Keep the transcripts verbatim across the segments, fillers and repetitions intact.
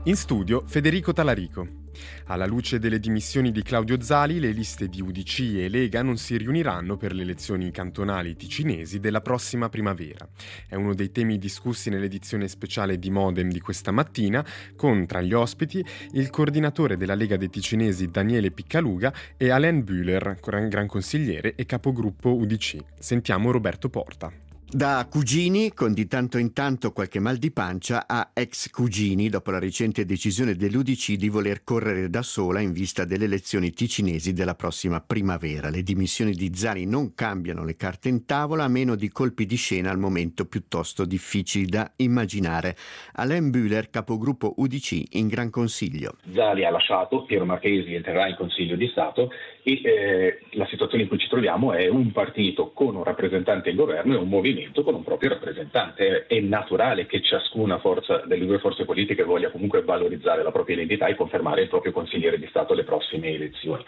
In studio Federico Talarico. Alla luce delle dimissioni di Claudio Zali, le liste di U D C e Lega non si riuniranno per le elezioni cantonali ticinesi della prossima primavera. È uno dei temi discussi nell'edizione speciale di Modem di questa mattina, con tra gli ospiti il coordinatore della Lega dei Ticinesi Daniele Piccaluga e Alain Bühler, gran consigliere e capogruppo U D C. Sentiamo Roberto Porta. Da cugini, con di tanto in tanto qualche mal di pancia, a ex cugini dopo la recente decisione dell'U D C di voler correre da sola in vista delle elezioni ticinesi della prossima primavera. Le dimissioni di Zali non cambiano le carte in tavola, a meno di colpi di scena al momento piuttosto difficili da immaginare. Alain Bühler, capogruppo U D C in Gran Consiglio. Zali ha lasciato, Piero Marchesi entrerà in Consiglio di Stato e eh, la situazione in cui ci troviamo è un partito con un rappresentante in governo e un movimento con un proprio rappresentante. È naturale che ciascuna forza delle due forze politiche voglia comunque valorizzare la propria identità e confermare il proprio consigliere di Stato alle prossime elezioni.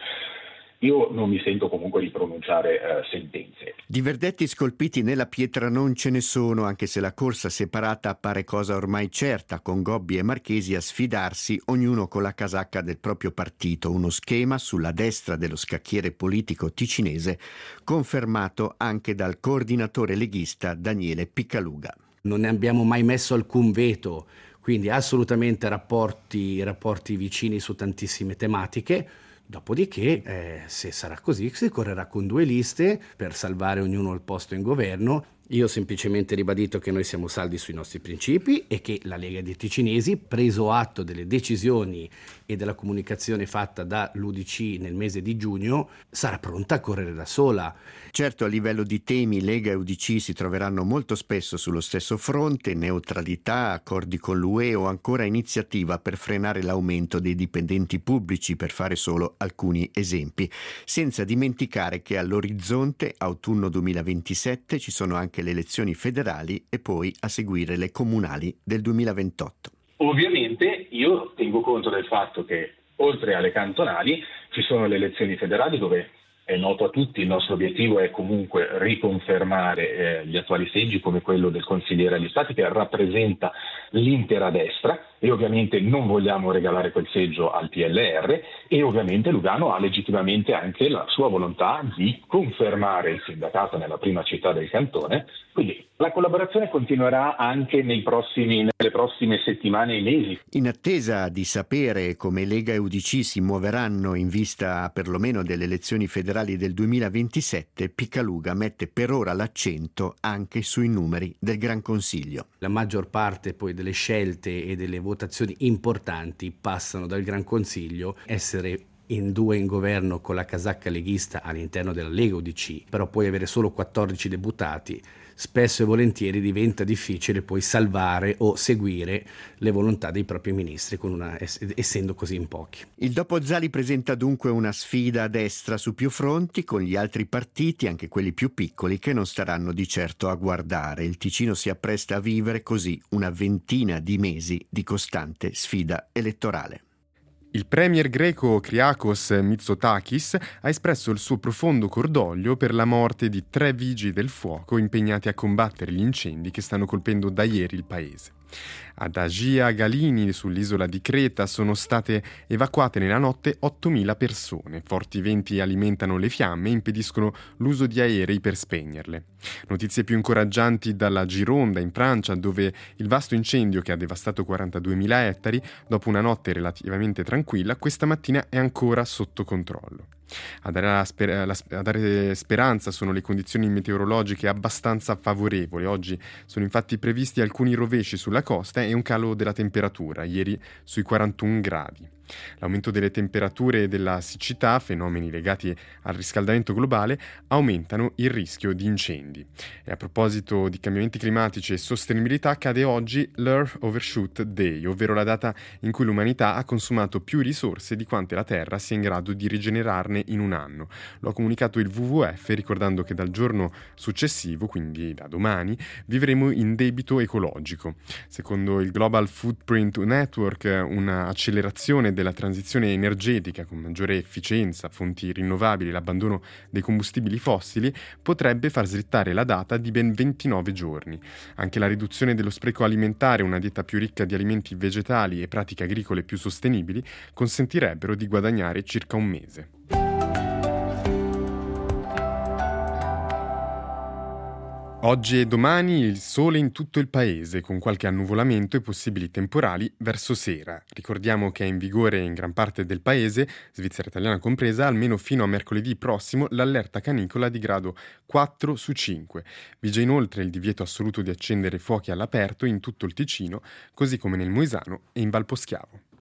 Io non mi sento comunque di pronunciare eh, sentenze. Di verdetti scolpiti nella pietra non ce ne sono, anche se la corsa separata appare cosa ormai certa, con Gobbi e Marchesi a sfidarsi, ognuno con la casacca del proprio partito. Uno schema sulla destra dello scacchiere politico ticinese, confermato anche dal coordinatore leghista Daniele Piccaluga. Non ne abbiamo mai messo alcun veto, quindi assolutamente rapporti, rapporti vicini su tantissime tematiche. Dopodiché, eh, se sarà così, si correrà con due liste per salvare ognuno il posto in governo. Io ho semplicemente ribadito che noi siamo saldi sui nostri principi e che la Lega dei Ticinesi, preso atto delle decisioni e della comunicazione fatta dall'U D C nel mese di giugno, sarà pronta a correre da sola. Certo, a livello di temi, Lega e U D C si troveranno molto spesso sullo stesso fronte: neutralità, accordi con l'U E o ancora iniziativa per frenare l'aumento dei dipendenti pubblici, per fare solo alcuni esempi. Senza dimenticare che all'orizzonte, autunno duemilaventisette, ci sono anche le elezioni federali e poi a seguire le comunali del duemilaventotto. Ovviamente io tengo conto del fatto che oltre alle cantonali ci sono le elezioni federali, dove è noto a tutti, il nostro obiettivo è comunque riconfermare eh, gli attuali seggi come quello del consigliere agli stati, che rappresenta l'intera destra, e ovviamente non vogliamo regalare quel seggio al P L R, e ovviamente Lugano ha legittimamente anche la sua volontà di confermare il sindacato nella prima città del cantone. Quindi la collaborazione continuerà anche nei prossimi, nelle prossime settimane e mesi. In attesa di sapere come Lega e U D C si muoveranno in vista perlomeno delle elezioni federali del duemilaventisette, Piccaluga mette per ora l'accento anche sui numeri del Gran Consiglio. La maggior parte poi delle scelte e delle votazioni importanti passano dal Gran Consiglio. Essere in due in governo con la casacca leghista all'interno della Lega U D C, però poi avere solo quattordici deputati, spesso e volentieri diventa difficile poi salvare o seguire le volontà dei propri ministri, con una, essendo così in pochi. Il dopo Zali presenta dunque una sfida a destra su più fronti, con gli altri partiti, anche quelli più piccoli, che non staranno di certo a guardare. Il Ticino si appresta a vivere così una ventina di mesi di costante sfida elettorale. Il premier greco Kyriakos Mitsotakis ha espresso il suo profondo cordoglio per la morte di tre vigili del fuoco impegnati a combattere gli incendi che stanno colpendo da ieri il paese. Ad Agia Galini, sull'isola di Creta, sono state evacuate nella notte ottomila persone. Forti venti alimentano le fiamme e impediscono l'uso di aerei per spegnerle. Notizie più incoraggianti dalla Gironda, in Francia, dove il vasto incendio che ha devastato quarantaduemila ettari, dopo una notte relativamente tranquilla, questa mattina è ancora sotto controllo. A dare, la sper- la, a dare speranza sono le condizioni meteorologiche abbastanza favorevoli. Oggi sono infatti previsti alcuni rovesci sulla costa e un calo della temperatura, ieri sui quarantuno gradi. L'aumento delle temperature e della siccità, fenomeni legati al riscaldamento globale, aumentano il rischio di incendi. E a proposito di cambiamenti climatici e sostenibilità, cade oggi l'Earth Overshoot Day, ovvero la data in cui l'umanità ha consumato più risorse di quante la Terra sia in grado di rigenerarne in un anno. Lo ha comunicato il W W F, ricordando che dal giorno successivo, quindi da domani, vivremo in debito ecologico. Secondo il Global Footprint Network, un'accelerazione della transizione energetica con maggiore efficienza, fonti rinnovabili e l'abbandono dei combustibili fossili potrebbe far slittare la data di ben ventinove giorni. Anche la riduzione dello spreco alimentare, una dieta più ricca di alimenti vegetali e pratiche agricole più sostenibili consentirebbero di guadagnare circa un mese. Oggi e domani il sole in tutto il paese, con qualche annuvolamento e possibili temporali verso sera. Ricordiamo che è in vigore in gran parte del paese, Svizzera italiana compresa, almeno fino a mercoledì prossimo, l'allerta canicola di grado quattro su cinque. Vige inoltre il divieto assoluto di accendere fuochi all'aperto in tutto il Ticino, così come nel Moisano e in Valposchiavo.